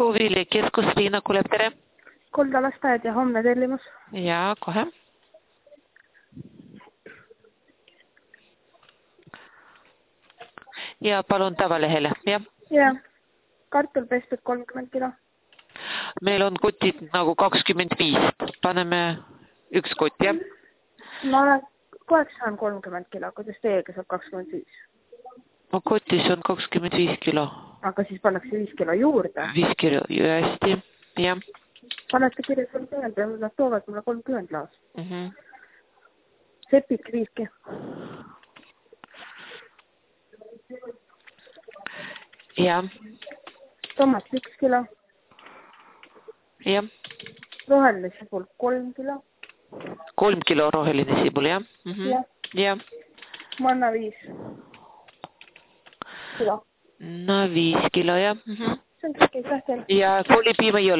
Puuviilikeskus, Liina kuuleb, tere. Kolda lasteaed ja homne tellimus. Ja, kohe. Ja palun tavalehele, jah? Ja, kartulpestud 30 kilo. Meil on kotid nagu 25. Paneme üks kott, jah? Ma olen kogu aeg saan 30 kilo, kuidas teiega saab 25? Kotis on 25 kilo. Aga siis pannakse 5 kilo juurde? 5 kilo, hästi, jah. Panete kirja 30 ja nad toovad mulle 30 laas. Sepik 5 Ja. Tomat 1 kilo. Jah. Roheline sibul 3 kilo. 3 kilo roheline sibul, jah? Jah. Jah. Manna 5 kilo. No 5 kilo, jah. See on kõik, aitäh teile. Ja koolipiima ei ole.